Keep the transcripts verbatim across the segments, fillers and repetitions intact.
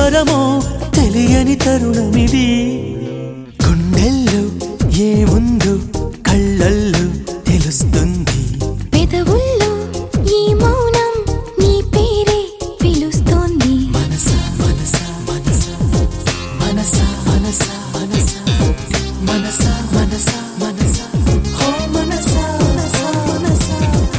తొలివరమో తెలియని తరుణమిది గుండెల్లో ఏముందో కళ్ళల్లో తెలుస్తుంది పెదవుల్లో ఈ మౌనం నీ పేరే పిలుస్తోంది మనసా మనసా మనసా మనసా మనసా మనసా మనసా మనసా మనసా ఓ మనసా మనసా మనసా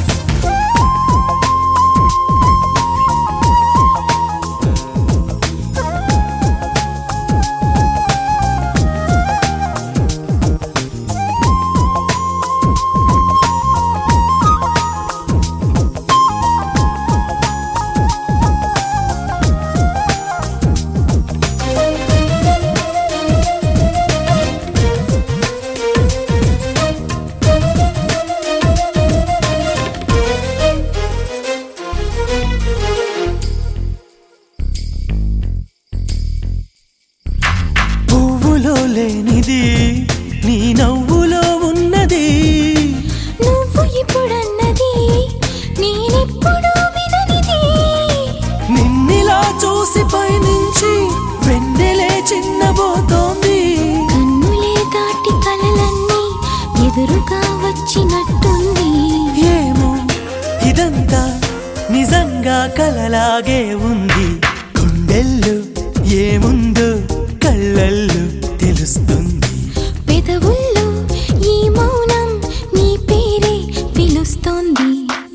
లేనిది నీ నవ్వులో ఉన్నది నువ్వు ఇప్పుడన్నది నేనెప్పుడు విననిది నిన్నిలా చూసి పైనుంచి వెన్నెలే చిన్నబోతోంది కన్నులే దాటి కలలన్నీ ఎదురుగా వచ్చినట్టుంది ఏమో ఇదంతా నిజంగా కలలాగే ఉంది గుండెల్లో ఏముందో కళ్ళల్లో తెలుస్తుంది పెదవుల్లో ఈ మౌనం నీ పేరే పిలుస్తోంది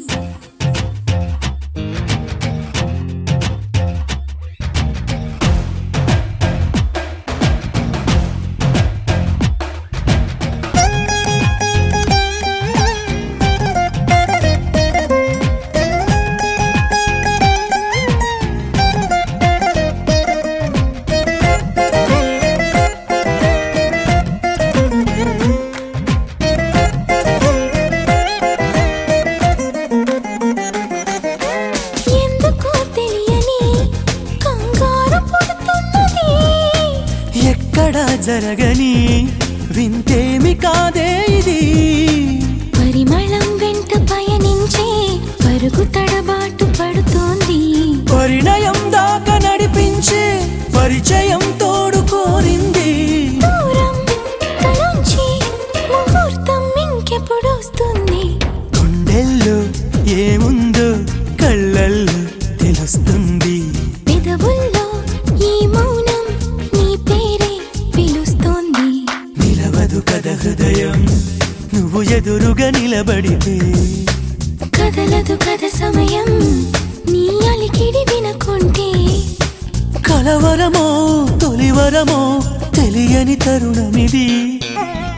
ఎక్కడా జరగని వింతేమి కాదే ఇది పరిమళం వెంట పయనించే పరుగు తడబాటు పడుతోంది పరిణయం దాకా నడిపించే పరిచయం తోడు కోరింది దూరం తలంచి ముహూర్తం ఇంకెప్పుడు వస్తుంది గుండెల్లో ఏముందో కళ్ళల్లో తెలుస్తుంది పెదవుల్లో ఈ మౌనం నీ పేరే పిలుస్తోంది నిలవదు కథ హృదయం నువ్వు ఎదురుగా నిలబడితే కదలదు కథ సమయం నీ అలికిడి వినకుంటే కలవరమో తొలివరమో తెలియని తరుణమిది